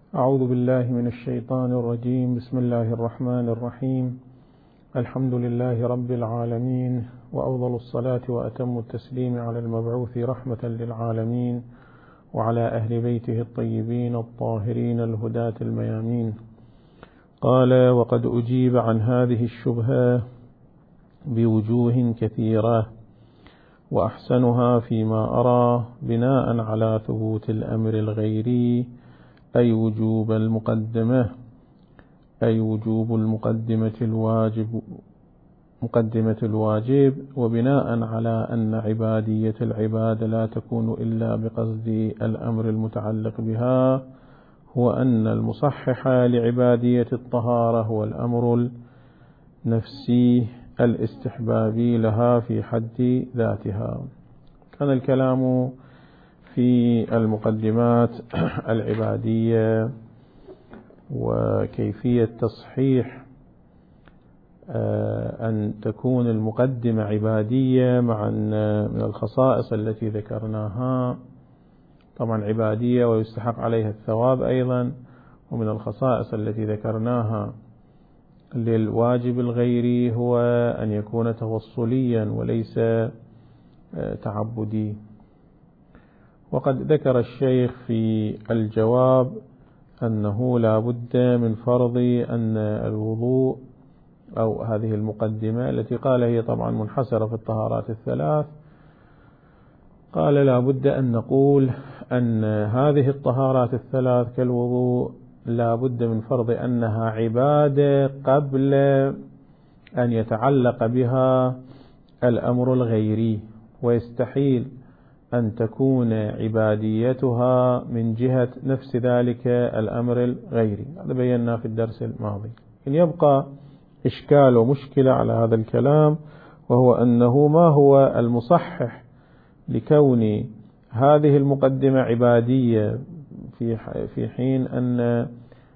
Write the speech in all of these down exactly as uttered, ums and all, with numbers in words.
أعوذ بالله من الشيطان الرجيم. بسم الله الرحمن الرحيم. الحمد لله رب العالمين، وأفضل الصلاة وأتم التسليم على المبعوث رحمة للعالمين وعلى أهل بيته الطيبين الطاهرين الهداة الميامين. قال: وقد أجيب عن هذه الشبهة بوجوه كثيرة، وأحسنها فيما أرى بناء على ثبوت الأمر الغيري، أي وجوب المقدمة أي وجوب المقدمة الواجب مقدمة الواجب وبناء على أن عبادية العباد لا تكون إلا بقصد الأمر المتعلق بها، هو أن المصحح لعبادية الطهارة هو الأمر النفسي الاستحبابي لها في حد ذاتها. كان الكلام في المقدمات العبادية وكيفية تصحيح أن تكون المقدمة عبادية مع من الخصائص التي ذكرناها، طبعا عبادية ويستحق عليها الثواب أيضا، ومن الخصائص التي ذكرناها للواجب الغيري هو أن يكون توصليا وليس تعبدي. وقد ذكر الشيخ في الجواب أنه لا بد من فرض أن الوضوء أو هذه المقدمة التي قال هي طبعا منحصرة في الطهارات الثلاث، قال لا بد أن نقول أن هذه الطهارات الثلاث كالوضوء لا بد من فرض أنها عبادة قبل أن يتعلق بها الأمر الغيري، ويستحيل أن تكون عباديتها من جهة نفس ذلك الأمر الغيري. هذا بينا في الدرس الماضي. إن يبقى إشكال ومشكلة على هذا الكلام، وهو أنه ما هو المصحح لكون هذه المقدمة عبادية في في حين أن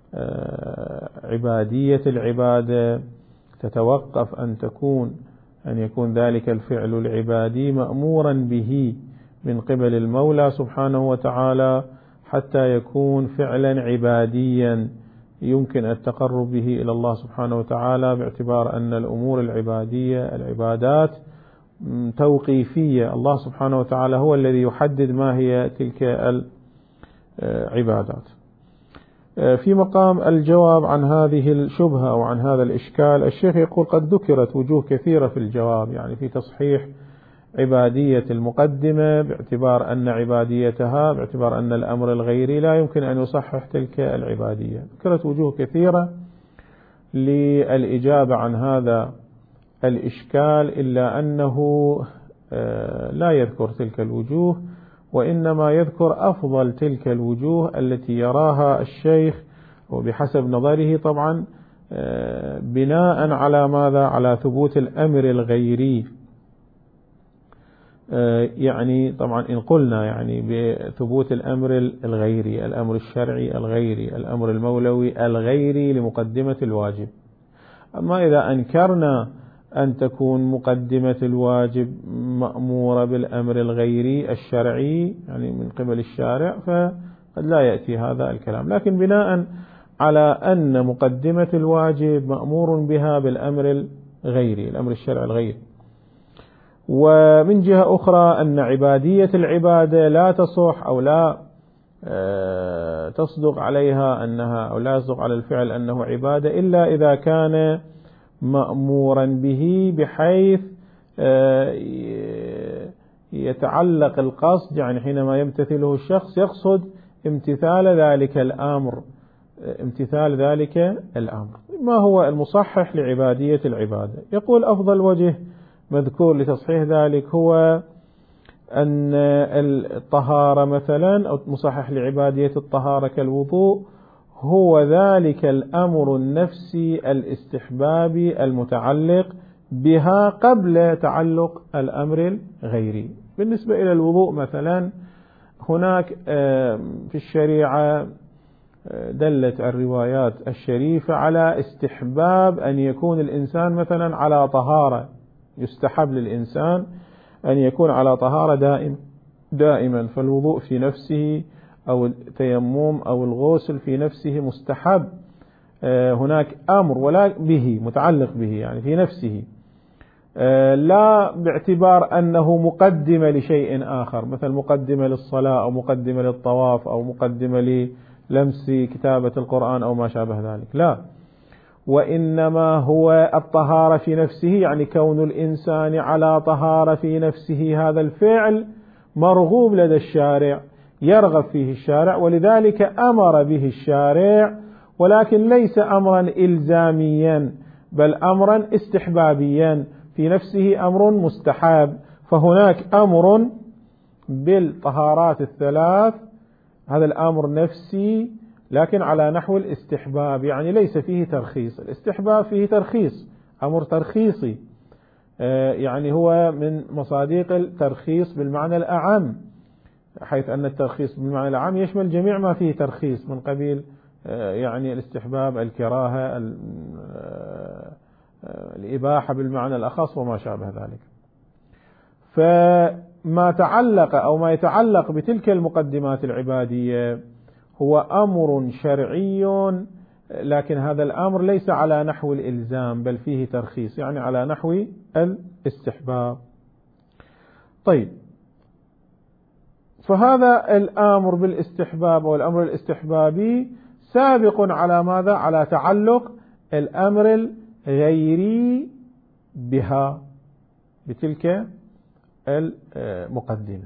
عبادية العبادة تتوقف أن تكون أن يكون ذلك الفعل العبادي مأمورا به من قبل المولى سبحانه وتعالى حتى يكون فعلا عباديا يمكن التقرب به إلى الله سبحانه وتعالى، باعتبار أن الأمور العبادية العبادات توقيفية، الله سبحانه وتعالى هو الذي يحدد ما هي تلك العبادات. في مقام الجواب عن هذه الشبهة وعن هذا الإشكال، الشيخ يقول: قد ذكرت وجوه كثيرة في الجواب، يعني في تصحيح عبادية المقدمة باعتبار أن عباديتها باعتبار أن الأمر الغيري لا يمكن أن يصحح تلك العبادية. ذكرت وجوه كثيرة للإجابة عن هذا الإشكال، إلا أنه لا يذكر تلك الوجوه، وإنما يذكر أفضل تلك الوجوه التي يراها الشيخ وبحسب نظره طبعا بناء على ماذا؟ على ثبوت الأمر الغيري. يعني طبعا إن قلنا يعني بثبوت الأمر الغيري، الأمر الشرعي الغيري، الأمر المولوي الغيري لمقدمة الواجب. أما إذا أنكرنا أن تكون مقدمة الواجب مأمورة بالأمر الغيري الشرعي يعني من قبل الشارع، فقد لا يأتي هذا الكلام. لكن بناء على أن مقدمة الواجب مأمور بها بالأمر الغيري، الأمر الشرعي الغيري، ومن جهة أخرى أن عبادية العبادة لا تصح أو لا تصدق عليها أنها أو لا يصدق على الفعل أنه عبادة إلا إذا كان مأمورا به بحيث يتعلق القصد، يعني حينما يمتثله الشخص يقصد امتثال ذلك الأمر امتثال ذلك الأمر. ما هو المصحح لعبادية العبادة؟ يقول: أفضل وجه مذكور لتصحيح ذلك هو أن الطهارة مثلا أو مصحح لعبادية الطهارة كالوضوء هو ذلك الأمر النفسي الاستحبابي المتعلق بها قبل تعلق الأمر الغيري. بالنسبة إلى الوضوء مثلا، هناك في الشريعة دلت الروايات الشريفة على استحباب أن يكون الإنسان مثلا على طهارة، يستحب للإنسان أن يكون على طهارة دائم دائما، فالوضوء في نفسه أو التيمم أو الغسل في نفسه مستحب، هناك أمر ولا به متعلق به يعني في نفسه، لا باعتبار أنه مقدمة لشيء آخر، مثل مقدمة للصلاة أو مقدمة للطواف أو مقدمة للمس كتابة القرآن أو ما شابه ذلك، لا، وإنما هو الطهارة في نفسه، يعني كون الإنسان على طهارة في نفسه، هذا الفعل مرغوب لدى الشارع، يرغب فيه الشارع، ولذلك أمر به الشارع، ولكن ليس أمرا إلزاميا بل أمرا استحبابيا، في نفسه أمر مستحب. فهناك أمر بالطهارات الثلاث، هذا الأمر نفسي لكن على نحو الاستحباب، يعني ليس فيه ترخيص. الاستحباب فيه ترخيص، أمر ترخيصي، يعني هو من مصادق الترخيص بالمعنى الأعم، حيث أن الترخيص بالمعنى العام يشمل جميع ما فيه ترخيص من قبيل يعني الاستحباب، الكراهة، الإباحة بالمعنى الأخص وما شابه ذلك. فما تعلق أو ما يتعلق بتلك المقدمات العبادية هو أمر شرعي، لكن هذا الأمر ليس على نحو الإلزام بل فيه ترخيص، يعني على نحو الاستحباب. طيب، فهذا الأمر بالاستحباب والأمر الاستحبابي سابق على ماذا؟ على تعلق الأمر الغيري بها، بتلك المقدمة.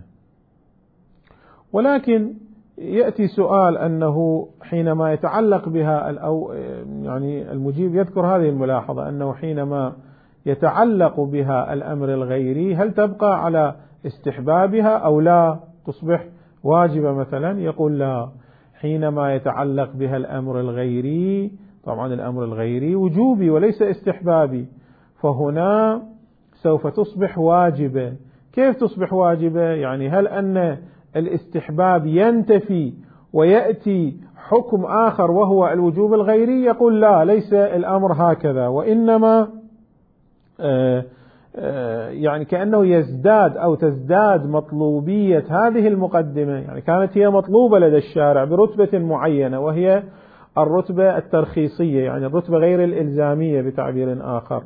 ولكن يأتي سؤال أنه حينما يتعلق بها، أو يعني المجيب يذكر هذه الملاحظة، أنه حينما يتعلق بها الأمر الغيري هل تبقى على استحبابها أو لا تصبح واجبة مثلا؟ يقول لا، حينما يتعلق بها الأمر الغيري، طبعا الأمر الغيري وجوبي وليس استحبابي، فهنا سوف تصبح واجبة. كيف تصبح واجبة؟ يعني هل أن الاستحباب ينتفي ويأتي حكم آخر وهو الوجوب الغيري؟ يقول لا، ليس الأمر هكذا، وإنما آآ آآ يعني كأنه يزداد أو تزداد مطلوبية هذه المقدمة، يعني كانت هي مطلوبة لدى الشارع برتبة معينة وهي الرتبة الترخيصية، يعني الرتبة غير الإلزامية بتعبير آخر.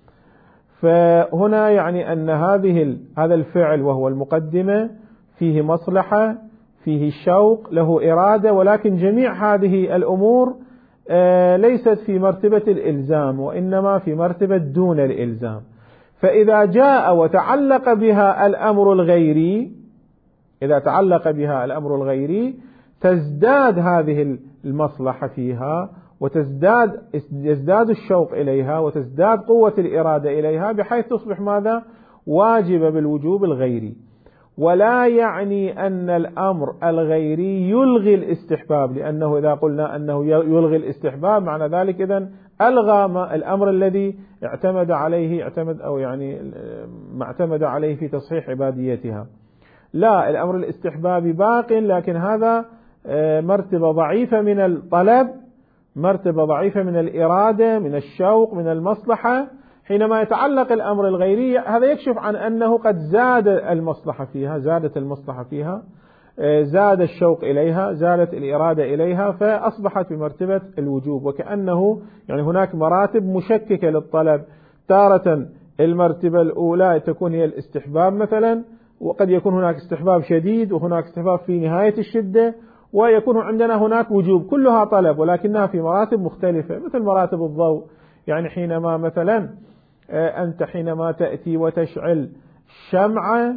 فهنا يعني أن هذه هذا الفعل وهو المقدمة فيه مصلحة، فيه شوق، له إرادة، ولكن جميع هذه الأمور ليست في مرتبة الإلزام وإنما في مرتبة دون الإلزام. فإذا جاء وتعلق بها الأمر الغيري، إذا تعلق بها الأمر الغيري تزداد هذه المصلحة فيها، وتزداد يزداد الشوق إليها، وتزداد قوة الإرادة إليها، بحيث تصبح ماذا؟ واجبة بالوجوب الغيري. ولا يعني أن الأمر الغيري يلغي الاستحباب، لأنه إذا قلنا أنه يلغي الاستحباب معنى ذلك إذن ألغى ما الأمر الذي اعتمد عليه اعتمد أو يعني ما اعتمد عليه في تصحيح عباديتها. لا، الأمر الاستحبابي باق، لكن هذا مرتبة ضعيفة من الطلب، مرتبة ضعيفة من الإرادة، من الشوق، من المصلحة. حينما يتعلق الأمر الغيري هذا يكشف عن أنه قد زاد المصلحة فيها، زادت المصلحة فيها، زاد الشوق إليها، زادت الإرادة إليها، فأصبحت بمرتبة الوجوب. وكأنه يعني هناك مراتب مشككة للطلب، تارة المرتبة الأولى تكون هي الاستحباب مثلا، وقد يكون هناك استحباب شديد وهناك استحباب في نهاية الشدة، ويكون عندنا هناك وجوب، كلها طلب ولكنها في مراتب مختلفة، مثل مراتب الضوء. يعني حينما مثلا أنت حينما تأتي وتشعل شمعة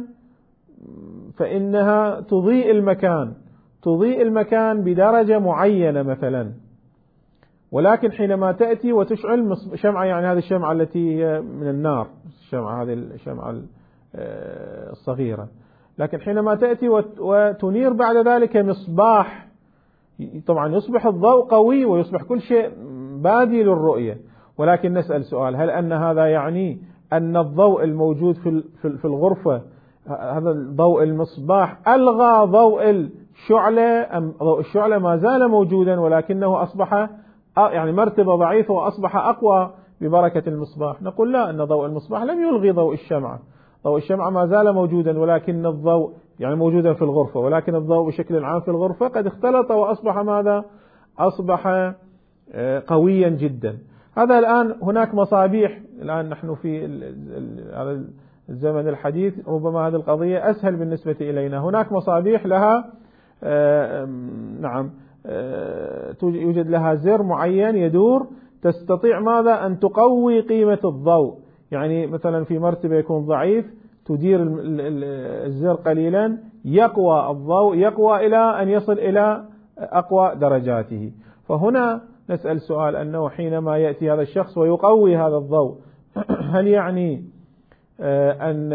فإنها تضيء المكان، تضيء المكان بدرجة معينة مثلا، ولكن حينما تأتي وتشعل شمعة، يعني هذه الشمعة التي هي من النار، الشمعة هذه الشمعة الصغيرة، لكن حينما تأتي وتنير بعد ذلك مصباح، طبعا يصبح الضوء قوي ويصبح كل شيء بادي للرؤية. ولكن نسأل سؤال، هل أن هذا يعني أن الضوء الموجود في في الغرفة، هذا ضوء المصباح، ألغى ضوء الشعلة، أم ضوء الشعلة ما زال موجودا ولكنه أصبح يعني مرتبة ضعيفة وأصبح أقوى ببركة المصباح؟ نقول لا، أن ضوء المصباح لم يلغي ضوء الشمعة، ضوء الشمعة ما زال موجودا، ولكن الضوء يعني موجودا في الغرفة، ولكن الضوء بشكل عام في الغرفة قد اختلط وأصبح ماذا؟ أصبح قويا جدا. هذا الآن هناك مصابيح، الآن نحن في هذا الزمن الحديث ربما هذه القضية أسهل بالنسبة إلينا. هناك مصابيح لها نعم يوجد لها زر معين يدور، تستطيع ماذا؟ أن تقوي قيمة الضوء. يعني مثلا في مرتبة يكون ضعيف، تدير الزر قليلا، يقوى الضوء، يقوى إلى أن يصل إلى أقوى درجاته. فهنا نسأل سؤال أنه حينما يأتي هذا الشخص ويقوي هذا الضوء، هل يعني أن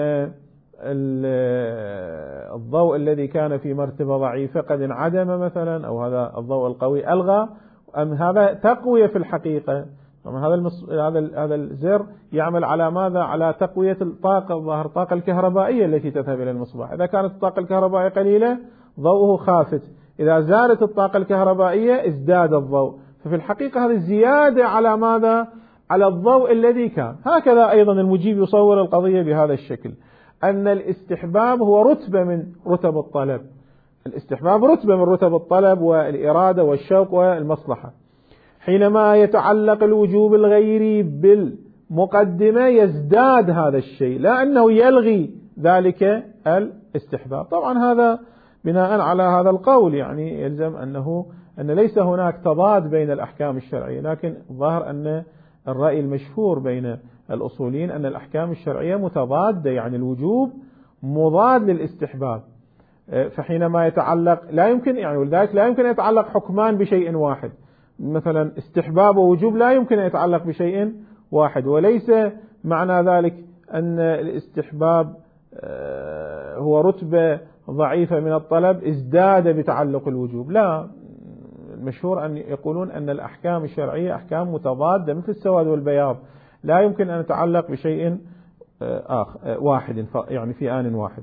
الضوء الذي كان في مرتبة ضعيفة قد انعدم مثلا، أو هذا الضوء القوي ألغى، أم هذا تقوية في الحقيقة؟ هذا المص... هذا هذا الزر يعمل على ماذا؟ على تقوية الطاقة، الظاهر الطاقة الكهربائية التي تذهب إلى المصباح. إذا كانت الطاقة الكهربائية قليلة ضوءه خافت، إذا زادت الطاقة الكهربائية ازداد الضوء. ففي الحقيقة هذه زيادة على ماذا؟ على الضوء الذي كان. هكذا أيضا المجيب يصور القضية بهذا الشكل، أن الاستحباب هو رتبة من رتب الطلب. الاستحباب رتبة من رتب الطلب والإرادة والشوق والمصلحة. حينما يتعلق الوجوب الغيري بالمقدمة يزداد هذا الشيء، لا أنه يلغي ذلك الاستحباب. طبعا هذا بناء على هذا القول يعني يلزم أنه أن ليس هناك تضاد بين الأحكام الشرعية، لكن الظاهر أن الرأي المشهور بين الأصوليين أن الأحكام الشرعية متضادة، يعني الوجوب مضاد للاستحباب. فحينما يتعلق لا يمكن يعني ولذلك لا يمكن أن يتعلق حكمان بشيء واحد، مثلا استحباب ووجوب لا يمكن أن يتعلق بشيء واحد. وليس معنى ذلك أن الاستحباب هو رتبة ضعيفة من الطلب ازداد بتعلق الوجوب، لا. المشهور أن يقولون أن الأحكام الشرعية أحكام متضادة مثل السواد والبياض، لا يمكن أن يتعلق بشيء آخر واحد يعني في آن واحد.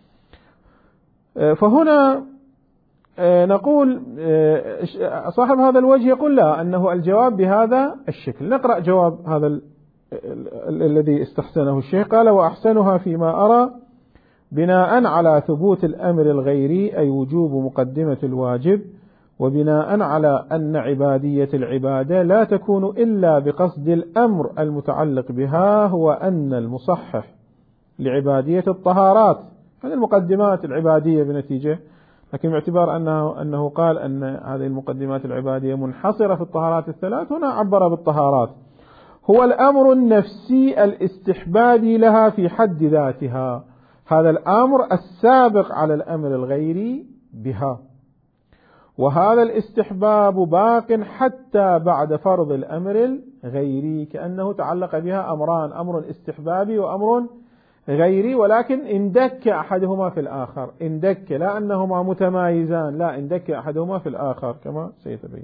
فهنا نقول صاحب هذا الوجه يقول لا، أنه الجواب بهذا الشكل. نقرأ جواب هذا الذي استحسنه الشيخ. قال: وأحسنها فيما أرى بناء على ثبوت الأمر الغيري أي وجوب مقدمة الواجب، وبناء على أن عبادية العبادة لا تكون إلا بقصد الأمر المتعلق بها، هو أن المصحح لعبادية الطهارات، هذه المقدمات العبادية بنتيجة، لكن باعتبار أنه, أنه قال أن هذه المقدمات العبادية منحصرة في الطهارات الثلاث، هنا عبر بالطهارات، هو الأمر النفسي الاستحبابي لها في حد ذاتها، هذا الأمر السابق على الأمر الغيري بها، وهذا الاستحباب باق حتى بعد فرض الأمر الغيري، كأنه تعلق بها أمران، أمر استحبابي وأمر غيري، ولكن اندك أحدهما في الآخر، اندك، لا أنهما متمايزان، لا، اندك أحدهما في الآخر كما سيتبين.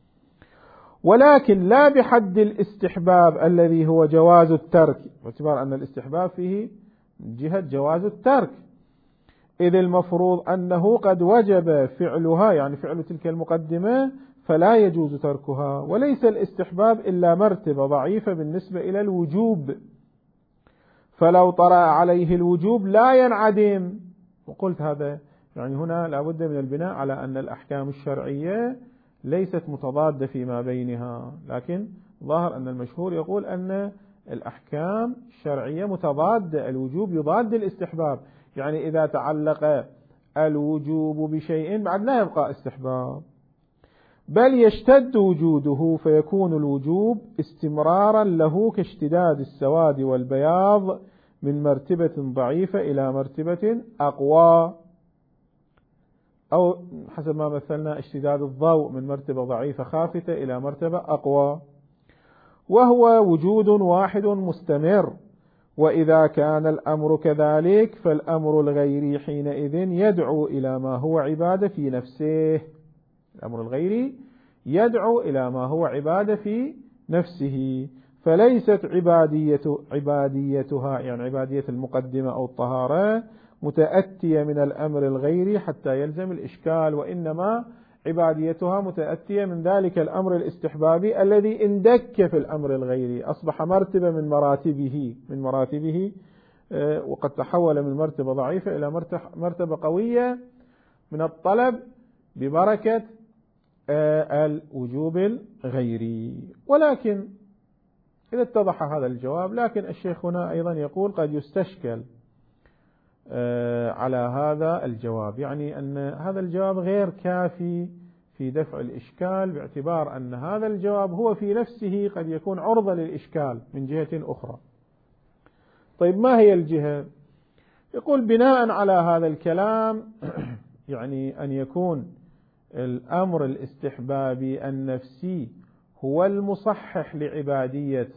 ولكن لا بحد الاستحباب الذي هو جواز الترك، باعتبار أن الاستحباب فيه من جهة جواز الترك، إذ المفروض أنه قد وجب فعلها، يعني فعل تلك المقدمة، فلا يجوز تركها. وليس الاستحباب إلا مرتبة ضعيفة بالنسبة إلى الوجوب، فلو طرأ عليه الوجوب لا ينعدم. وقلت هذا يعني هنا لابد من البناء على أن الأحكام الشرعية ليست متضادة فيما بينها، لكن ظاهر أن المشهور يقول أن الأحكام الشرعية متضادة، الوجوب يضاد الاستحباب، يعني إذا تعلق الوجوب بشيء بعد لا يبقى استحباب، بل يشتد وجوده فيكون الوجوب استمرارا له كاشتداد السواد والبياض من مرتبة ضعيفة إلى مرتبة أقوى، أو حسب ما مثلنا اشتداد الضوء من مرتبة ضعيفة خافتة إلى مرتبة أقوى، وهو وجود واحد مستمر. وإذا كان الأمر كذلك فالأمر الغيري حينئذ يدعو إلى ما هو عبادة في نفسه، الأمر الغيري يدعو إلى ما هو عبادة في نفسه، فليست عبادية عباديتها يعني عبادية المقدمة أو الطهارة متأتية من الأمر الغيري حتى يلزم الإشكال، وإنما عباديتها متأتية من ذلك الأمر الاستحبابي الذي اندك في الأمر الغيري، أصبح مرتبة من مراتبه من مراتبه وقد تحول من مرتبة ضعيفة إلى مرتبة قوية من الطلب ببركة الوجوب الغيري. ولكن إذا اتضح هذا الجواب، لكن الشيخ هنا أيضا يقول قد يستشكل على هذا الجواب، يعني أن هذا الجواب غير كافي في دفع الإشكال، باعتبار أن هذا الجواب هو في نفسه قد يكون عرضة للإشكال من جهة أخرى. طيب ما هي الجهة؟ يقول بناء على هذا الكلام يعني أن يكون الأمر الاستحبابي النفسي هو المصحح لعبادية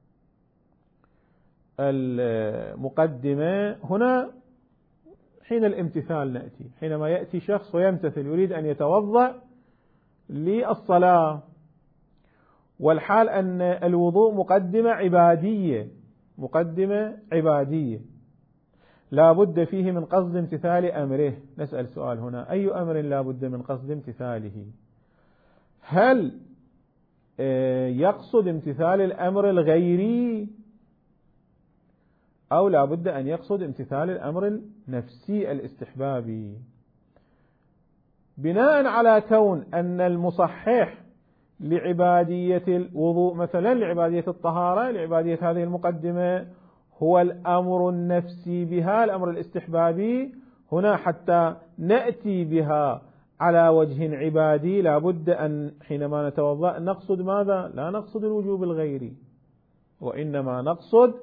المقدمة. هنا حين الامتثال نأتي، حينما يأتي شخص ويمتثل يريد أن يتوضأ للصلاة، والحال أن الوضوء مقدمة عبادية، مقدمة عبادية لا بد فيه من قصد امتثال أمره. نسأل سؤال هنا، أي أمر لا بد من قصد امتثاله؟ هل يقصد امتثال الأمر الغيري، أو لا بد أن يقصد امتثال الأمر النفسي الاستحبابي؟ بناء على كون أن المصحح لعبادية الوضوء مثلا، لعبادية الطهارة، لعبادية هذه المقدمة هو الأمر النفسي بها، الأمر الاستحبابي، هنا حتى نأتي بها على وجه عبادي لا بد أن حينما نتوضأ نقصد ماذا؟ لا نقصد الوجوب الغيري، وإنما نقصد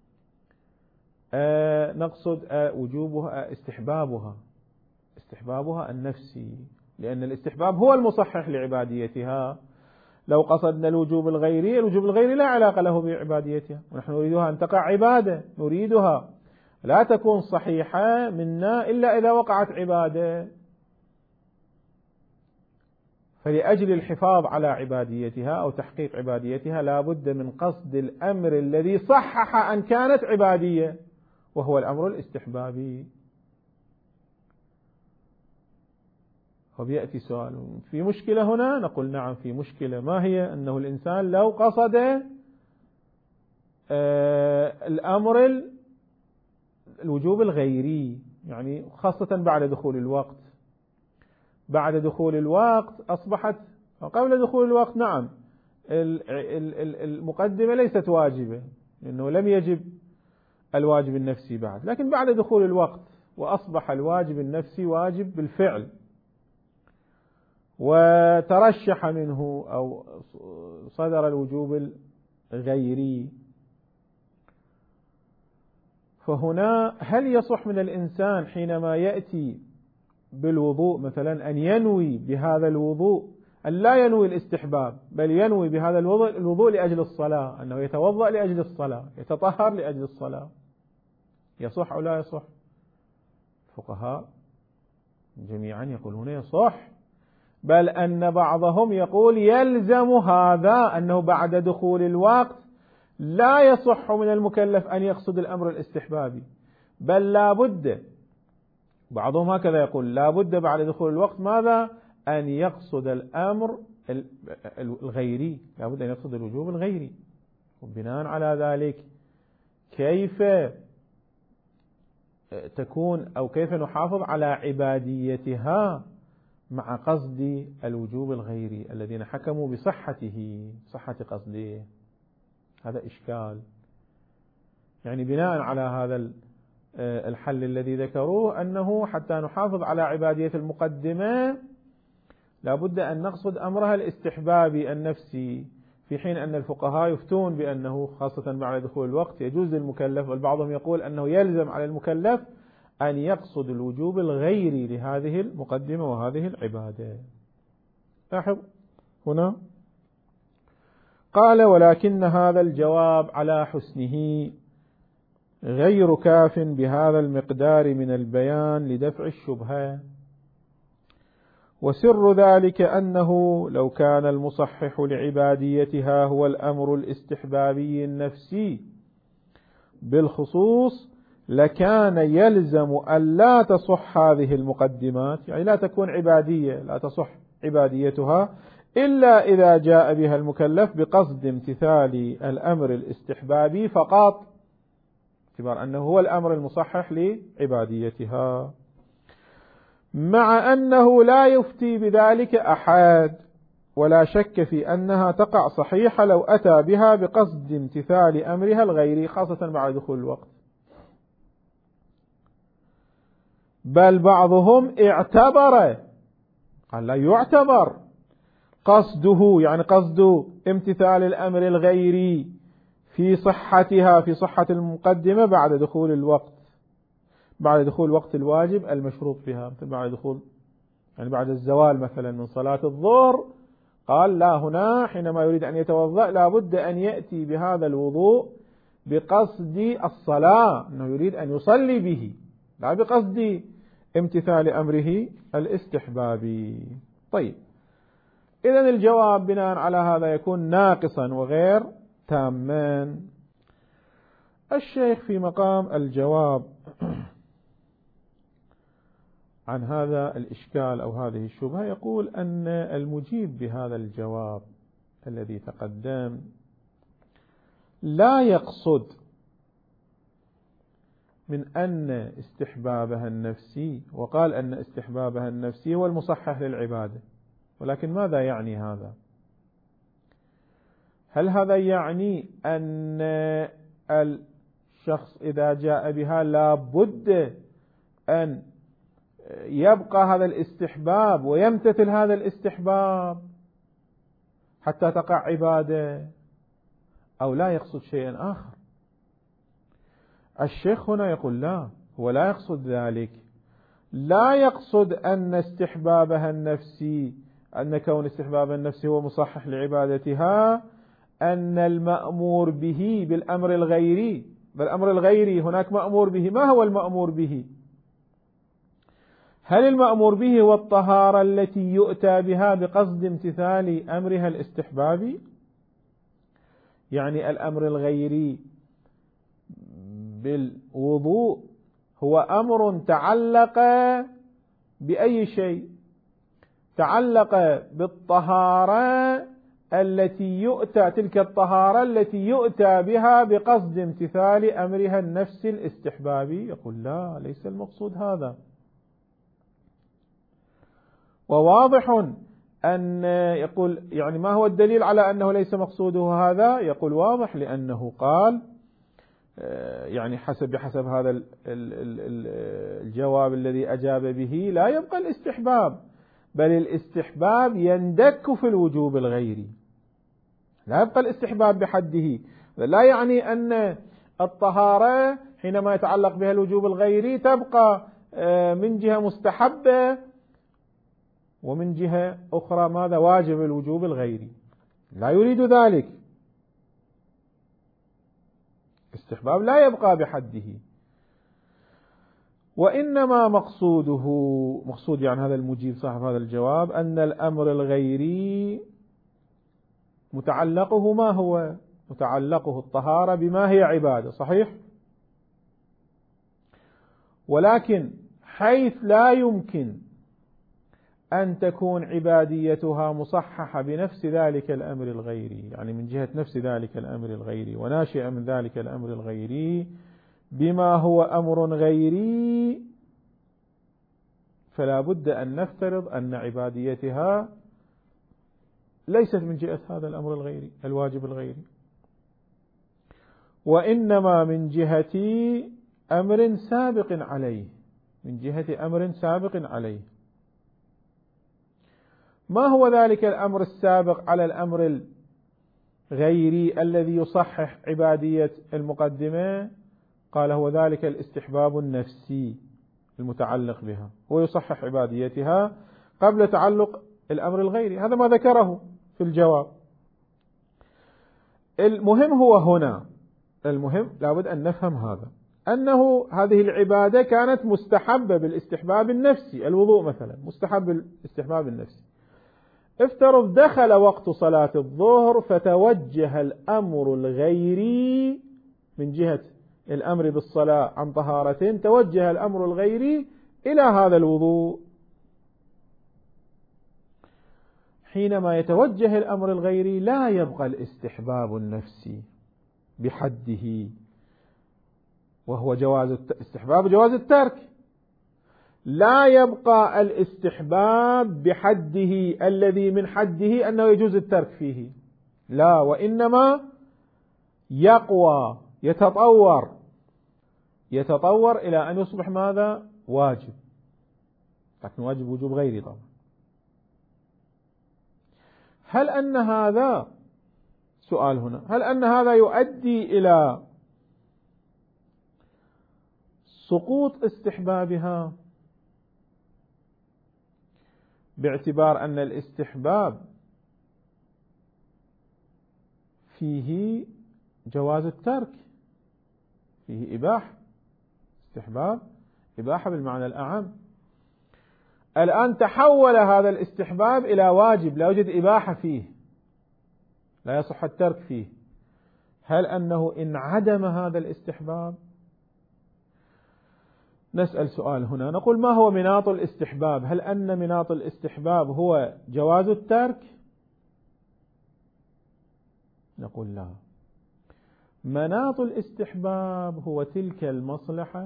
آه نقصد آه وجوبها، آه استحبابها، استحبابها النفسي، لأن الاستحباب هو المصحح لعباديتها. لو قصدنا الوجوب الغيري، الوجوب الغيري لا علاقة له بعباديتها، ونحن نريدها أن تقع عبادة، نريدها لا تكون صحيحة منا إلا إذا وقعت عبادة. فلأجل الحفاظ على عباديتها أو تحقيق عباديتها لا بد من قصد الأمر الذي صحح أن كانت عبادية، وهو الأمر الاستحبابي. فبيأتي سؤال، في مشكلة هنا؟ نقول نعم في مشكلة. ما هي؟ أنه الإنسان لو قصد الأمر الوجوب الغيري، يعني خاصة بعد دخول الوقت، بعد دخول الوقت أصبحت، قبل دخول الوقت نعم المقدمة ليست واجبة لأنه لم يجب الواجب النفسي بعد، لكن بعد دخول الوقت وأصبح الواجب النفسي واجب بالفعل، وترشح منه أو صدر الوجوب الغيري، فهنا هل يصح من الإنسان حينما يأتي بالوضوء مثلا أن ينوي بهذا الوضوء أن لا ينوي الاستحباب، بل ينوي بهذا الوضوء الوضوء لأجل الصلاة، أنه يتوضأ لأجل الصلاة، يتطهر لأجل الصلاة؟ يصح أو لا يصح؟ الفقهاء جميعا يقولون يصح، بل أن بعضهم يقول يلزم هذا، أنه بعد دخول الوقت لا يصح من المكلف أن يقصد الأمر الاستحبابي، بل لا بد، بعضهم هكذا يقول لا بد بعد دخول الوقت ماذا؟ أن يقصد الأمر الغيري، لا بد أن يقصد الوجوب الغيري. وبناء على ذلك كيف تكون أو كيف نحافظ على عباديتها مع قصد الوجوب الغيري الذين حكموا بصحته، صحة قصده؟ هذا إشكال. يعني بناء على هذا الحل الذي ذكروه أنه حتى نحافظ على عبادية المقدمة لابد أن نقصد أمرها الاستحبابي النفسي، في حين أن الفقهاء يفتون بأنه خاصة بعد دخول الوقت يجوز للمكلف، بل بعضهم يقول أنه يلزم على المكلف أن يقصد الوجوب الغيري لهذه المقدمة وهذه العبادة. لاحظ هنا قال ولكن هذا الجواب على حسنه غير كاف بهذا المقدار من البيان لدفع الشبهة، وسر ذلك أنه لو كان المصحح لعباديتها هو الأمر الاستحبابي النفسي بالخصوص لكان يلزم أن لا تصح هذه المقدمات، يعني لا تكون عبادية، لا تصح عباديتها إلا إذا جاء بها المكلف بقصد امتثال الأمر الاستحبابي فقط، باعتبار أنه هو الأمر المصحح لعباديتها، مع أنه لا يفتي بذلك أحد، ولا شك في أنها تقع صحيحة لو أتى بها بقصد امتثال أمرها الغيري، خاصة بعد دخول الوقت. بل بعضهم اعتبر، قال لا يعتبر قصده، يعني قصد امتثال الأمر الغيري في صحتها، في صحة المقدمة بعد دخول الوقت، بعد دخول وقت الواجب المشروط بها، مثل بعد دخول يعني بعد الزوال مثلا من صلاة الظهر، قال لا، هنا حينما يريد أن يتوضأ لا بد أن يأتي بهذا الوضوء بقصد الصلاة، أنه يريد أن يصلي به، لا بقصد امتثال أمره الاستحبابي. طيب، إذن الجواب بناء على هذا يكون ناقصا وغير تاما. الشيخ في مقام الجواب عن هذا الإشكال أو هذه الشبهة يقول أن المجيب بهذا الجواب الذي تقدم لا يقصد من أن استحبابها النفسي، وقال أن استحبابها النفسي هو المصحح للعبادة، ولكن ماذا يعني هذا؟ هل هذا يعني أن الشخص إذا جاء بها لا بد أن يبقى هذا الاستحباب ويمتثل هذا الاستحباب حتى تقع عبادة، أو لا يقصد شيئا آخر؟ الشيخ هنا يقول لا، هو لا يقصد ذلك، لا يقصد أن استحبابها النفسي، أن كون استحبابها النفسي هو مصحح لعبادتها، أن المأمور به بالأمر الغيري، بالأمر الغيري هناك مأمور به. ما هو المأمور به؟ هل المأمور به هو الطهارة التي يؤتى بها بقصد امتثال أمرها الاستحبابي؟ يعني الأمر الغيري بالوضوء هو أمر تعلق بأي شيء؟ تعلق بالطهارة التي يؤتى، تلك الطهارة التي يؤتى بها بقصد امتثال أمرها النفسي الاستحبابي. يقول لا، ليس المقصود هذا. وواضح أن يقول يعني ما هو الدليل على أنه ليس مقصوده هذا؟ يقول واضح، لأنه قال يعني حسب بحسب هذا الجواب الذي أجاب به لا يبقى الاستحباب، بل الاستحباب يندك في الوجوب الغيري، لا يبقى الاستحباب بحده. لا يعني أن الطهارة حينما يتعلق بها الوجوب الغيري تبقى من جهة مستحبة ومن جهة أخرى ماذا؟ واجب الوجوب الغيري، لا يريد ذلك. استحباب لا يبقى بحده، وإنما مقصوده، مقصود يعني هذا المجيب صاحب هذا الجواب، أن الأمر الغيري متعلقه ما هو؟ متعلقه الطهارة بما هي عبادة، صحيح؟ ولكن حيث لا يمكن أن تكون عباديتها مصححة بنفس ذلك الأمر الغيري، يعني من جهة نفس ذلك الأمر الغيري وناشئة من ذلك الأمر الغيري بما هو أمر غيري، فلا بد أن نفترض أن عباديتها ليست من جهة هذا الأمر الغيري الواجب الغيري، وإنما من جهة أمر سابق عليه، من جهة أمر سابق عليه. ما هو ذلك الأمر السابق على الأمر الغيري الذي يصحح عبادية المقدمة؟ قال هو ذلك الاستحباب النفسي المتعلق بها، هو يصحح عباديتها قبل تعلق الأمر الغيري. هذا ما ذكره في الجواب. المهم هو هنا، المهم لابد أن نفهم هذا، أنه هذه العبادة كانت مستحبة بالاستحباب النفسي، الوضوء مثلا مستحب بالاستحباب النفسي. افترض دخل وقت صلاة الظهر فتوجه الأمر الغيري من جهة الأمر بالصلاة عن طهارتين، توجه الأمر الغيري إلى هذا الوضوء. حينما يتوجه الأمر الغيري لا يبقى الاستحباب النفسي بحده، وهو جواز الاستحباب وجواز الترك. لا يبقى الاستحباب بحده الذي من حده أنه يجوز الترك فيه، لا، وإنما يقوى يتطور يتطور إلى أن يصبح ماذا؟ واجب، لكن واجب وجوب غيري طبعا. هل أن هذا سؤال هنا هل أن هذا يؤدي إلى سقوط استحبابها، باعتبار أن الاستحباب فيه جواز الترك، فيه إباحة، استحباب إباحة بالمعنى الأعم. الآن تحول هذا الاستحباب إلى واجب، لا يوجد إباحة فيه، لا يصح الترك فيه. هل أنه إن عدم هذا الاستحباب؟ نسأل سؤال هنا، نقول ما هو مناط الاستحباب؟ هل أن مناط الاستحباب هو جواز الترك؟ نقول لا، مناط الاستحباب هو تلك المصلحة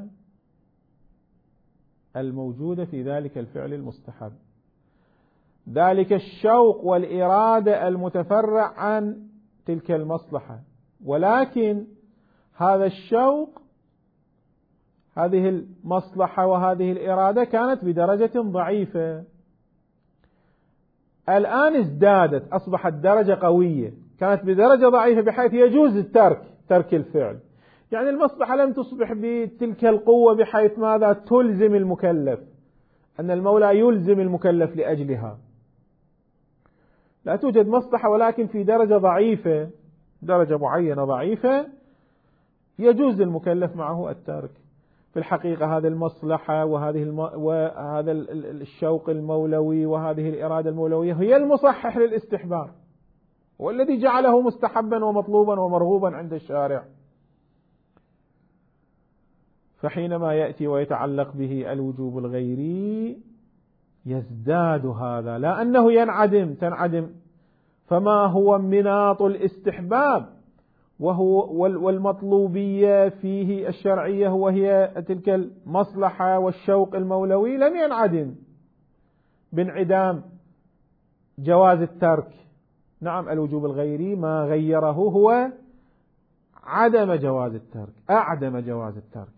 الموجودة في ذلك الفعل المستحب، ذلك الشوق والإرادة المتفرع عن تلك المصلحة، ولكن هذا الشوق، هذه المصلحة وهذه الإرادة كانت بدرجة ضعيفة، الآن ازدادت، أصبحت درجة قوية، كانت بدرجة ضعيفة بحيث يجوز الترك، ترك الفعل. يعني المصلحة لم تصبح بتلك القوة بحيث ماذا؟ تلزم المكلف، أن المولى يلزم المكلف لأجلها. لا توجد مصلحة ولكن في درجة ضعيفة، درجة معينة ضعيفة، يجوز للمكلف معه الترك. في الحقيقة هذه المصلحة وهذه الم... وهذا الشوق المولوي وهذه الإرادة المولوية هي المصحح للاستحباب، والذي جعله مستحبا ومطلوبا ومرغوبا عند الشارع. فحينما يأتي ويتعلق به الوجوب الغيري يزداد هذا، لا أنه ينعدم تنعدم. فما هو مناط الاستحباب وهو والمطلوبية فيه الشرعية وهي تلك المصلحة والشوق المولوي لم ينعدم بانعدام جواز الترك. نعم، الوجوب الغيري ما غيره هو عدم جواز الترك، أعدم جواز الترك،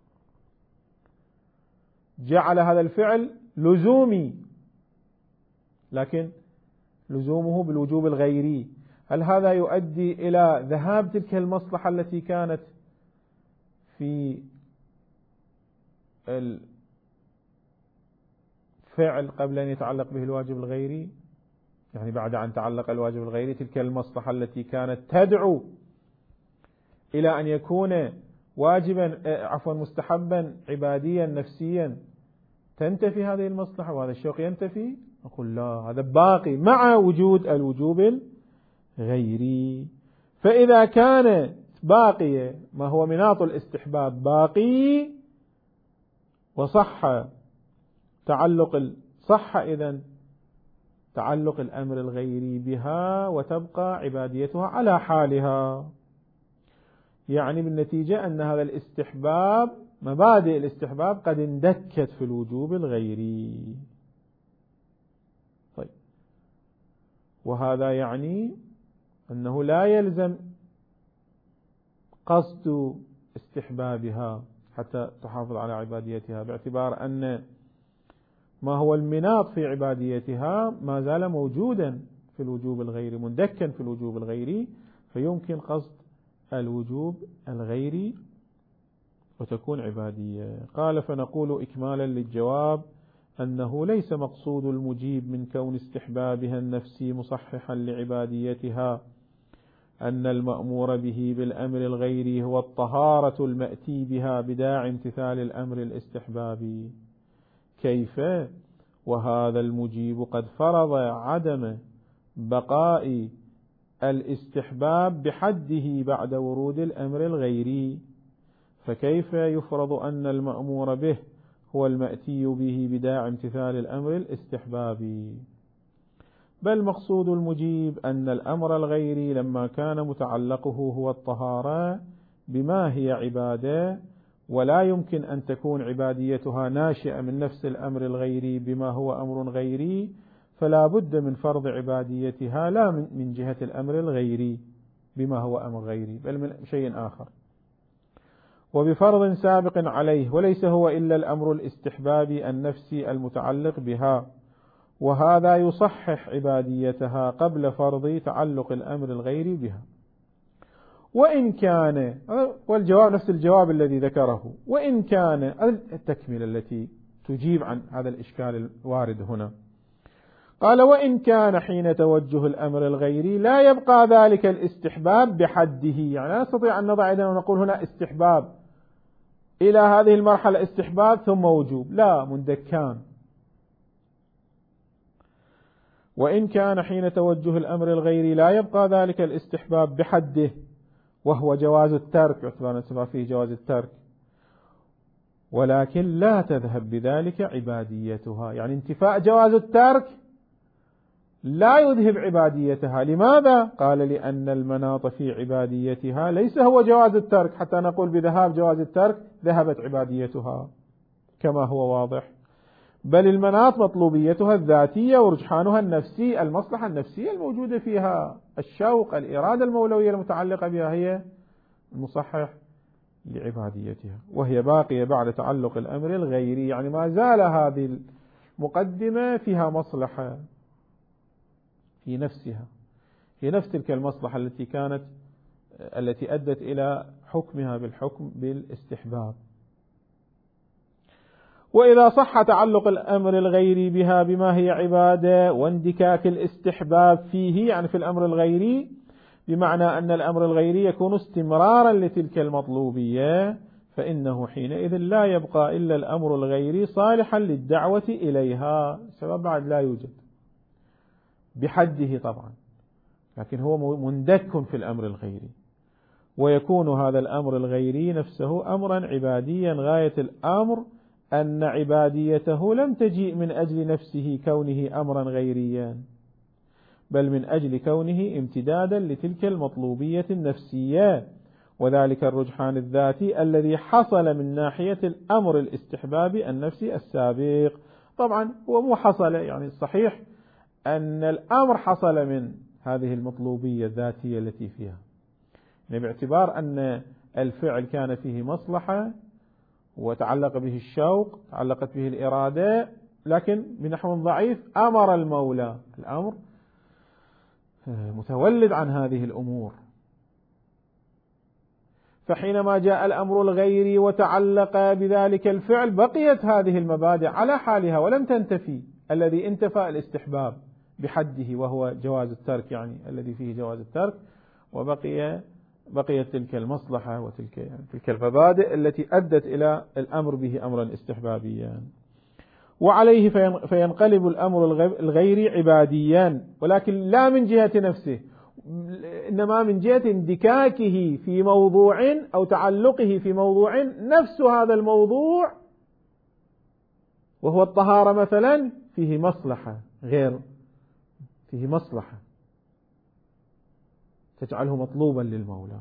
جعل هذا الفعل لزومي، لكن لزومه بالوجوب الغيري. هل هذا يؤدي إلى ذهاب تلك المصلحة التي كانت في الفعل قبل أن يتعلق به الواجب الغيري؟ يعني بعد أن تعلق الواجب الغيري تلك المصلحة التي كانت تدعو إلى أن يكون واجبا عفوا مستحبا عباديا نفسيا، تنتفي هذه المصلحة وهذا الشوق ينتفي؟ نقول لا، هذا باقي مع وجود الوجوب الغيري. فإذا كانت باقية ما هو مناط الاستحباب باقي وصح تعلق صح إذن تعلق الأمر الغيري بها وتبقى عباديتها على حالها. يعني بالنتيجة أن هذا الاستحباب، مبادئ الاستحباب قد اندكت في الوجوب الغيري. طيب، وهذا يعني أنه لا يلزم قصد استحبابها حتى تحافظ على عباديتها، باعتبار أن ما هو المناط في عباديتها ما زال موجودا في الوجوب الغيري، مندكا في الوجوب الغيري، فيمكن قصد الوجوب الغيري وتكون عبادية. قال: فنقول إكمالا للجواب أنه ليس مقصود المجيب من كون استحبابها النفسي مصححا لعباديتها أن المأمور به بالأمر الغيري هو الطهارة المأتي بها بداعي امتثال الأمر الاستحبابي. كيف وهذا المجيب قد فرض عدم بقاء الاستحباب بحده بعد ورود الأمر الغيري، فكيف يفرض أن المأمور به هو المأتي به بداعي امتثال الأمر الاستحبابي؟ بل مقصود المجيب أن الأمر الغيري لما كان متعلقه هو الطهارة بما هي عبادة، ولا يمكن أن تكون عباديتها ناشئة من نفس الأمر الغيري بما هو أمر غيري، فلا بد من فرض عباديتها لا من جهة الأمر الغيري بما هو أمر غيري بل من شيء آخر، وبفرض سابق عليه، وليس هو إلا الأمر الاستحبابي النفسي المتعلق بها، وهذا يصحح عباديتها قبل فرض تعلق الأمر الغيري بها. وإن كان، والجواب نفس الجواب الذي ذكره، وإن كان التكملة التي تجيب عن هذا الإشكال الوارد هنا، قال وإن كان حين توجه الأمر الغيري لا يبقى ذلك الاستحباب بحده، يعني لا نستطيع أن نضع يدنا ونقول هنا استحباب إلى هذه المرحلة استحباب ثم وجوب، لا، مندكان. وإن كان حين توجه الأمر الغيري لا يبقى ذلك الاستحباب بحده وهو جواز الترك، يعتبر فيه جواز الترك، ولكن لا تذهب بذلك عباديتها، يعني انتفاء جواز الترك لا يذهب عباديتها. لماذا؟ قال لأن المناط في عباديتها ليس هو جواز الترك حتى نقول بذهاب جواز الترك ذهبت عباديتها كما هو واضح، بل المناط مطلوبيتها الذاتية ورجحانها النفسي، المصلحة النفسية الموجودة فيها، الشوق، الإرادة المولوية المتعلقة بها هي المصحح لعباديتها، وهي باقية بعد تعلق الأمر الغيري، يعني ما زال هذه المقدمة فيها مصلحة في نفسها، هي نفس تلك المصلحة التي كانت التي أدت إلى حكمها بالحكم بالاستحباب. وإذا صح تعلق الأمر الغيري بها بما هي عبادة واندكاك الاستحباب فيه، يعني في الأمر الغيري، بمعنى أن الأمر الغيري يكون استمرارا لتلك المطلوبية، فإنه حينئذ لا يبقى إلا الأمر الغيري صالحا للدعوة إليها، سبب بعد لا يوجد بحده طبعا، لكن هو مندك في الأمر الغيري، ويكون هذا الأمر الغيري نفسه أمرا عباديا غاية الأمر أن عباديته لم تجيء من أجل نفسه كونه أمرا غيريا، بل من أجل كونه امتدادا لتلك المطلوبية النفسية، وذلك الرجحان الذاتي الذي حصل من ناحية الأمر الاستحبابي النفسي السابق. طبعا هو مو حصل، يعني الصحيح أن الأمر حصل من هذه المطلوبية الذاتية التي فيها، يعني باعتبار أن الفعل كان فيه مصلحة وتعلق به الشوق، تعلقت به الإرادة، لكن بنحو ضعيف أمر المولى، الأمر متولد عن هذه الأمور، فحينما جاء الأمر الغيري وتعلق بذلك الفعل بقيت هذه المبادئ على حالها ولم تنتفي، الذي انتفى الاستحباب بحده وهو جواز الترك، يعني الذي فيه جواز الترك، وبقي بقيت تلك المصلحة وتلك يعني تلك المبادئ التي أدت إلى الأمر به أمرا استحبابيا. وعليه فينقلب الأمر الغيري عباديا، ولكن لا من جهة نفسه، إنما من جهة اندكاكه في موضوع أو تعلقه في موضوع نفس هذا الموضوع، وهو الطهارة مثلا، فيه مصلحة غير فيه مصلحة تجعله مطلوبا للمولى.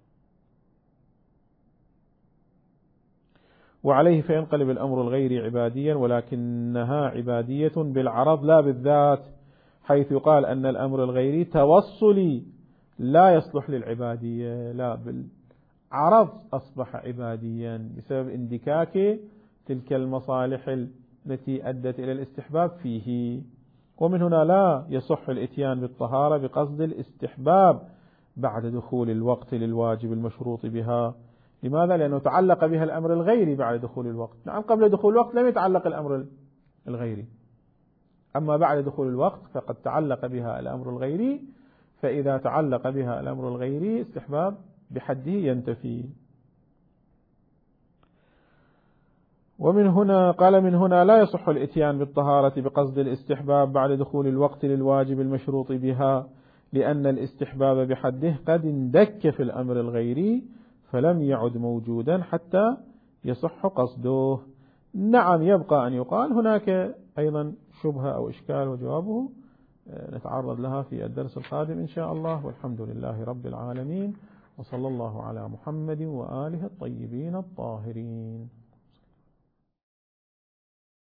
وعليه فينقلب الأمر الغيري عباديا، ولكنها عبادية بالعرض لا بالذات، حيث يقال أن الأمر الغيري توصلي لا يصلح للعبادية، لا، بالعرض أصبح عباديا بسبب اندكاك تلك المصالح التي أدت إلى الاستحباب فيه. ومن هنا لا يصح الإتيان بالطهارة بقصد الاستحباب بعد دخول الوقت للواجب المشروط بها. لماذا؟ لأنه تعلق بها الأمر الغيري بعد دخول الوقت. نعم، قبل دخول الوقت لم يتعلق الأمر الغيري، أما بعد دخول الوقت فقد تعلق بها الأمر الغيري، فإذا تعلق بها الأمر الغيري استحباب بحده ينتفي. ومن هنا قال من هنا لا يصح الإتيان بالطهارة بقصد الاستحباب بعد دخول الوقت للواجب المشروط بها، لأن الاستحباب بحده قد اندك في الأمر الغيري فلم يعد موجودا حتى يصح قصده. نعم، يبقى أن يقال هناك أيضا شبهة أو إشكال، وجوابه نتعرض لها في الدرس القادم إن شاء الله، والحمد لله رب العالمين، وصلى الله على محمد وآله الطيبين الطاهرين.